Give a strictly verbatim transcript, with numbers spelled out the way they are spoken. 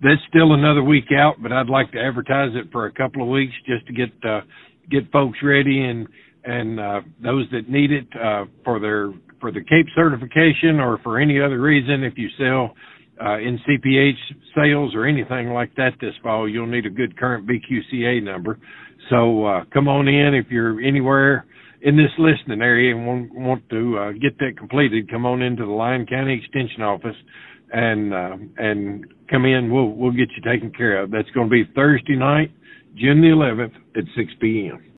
that's still another week out, but I'd like to advertise it for a couple of weeks just to get uh, get folks ready and and uh, those that need it uh, for their for the CAPE certification or for any other reason. If you sell uh, in C P H sales or anything like that this fall, you'll need a good current B Q C A number. So uh, come on in if you're anywhere in this listening area and want, want to uh, get that completed. Come on into the Lyon County Extension Office and uh, and come in. We'll we'll get you taken care of. That's going to be Thursday night, June the eleventh at six p.m.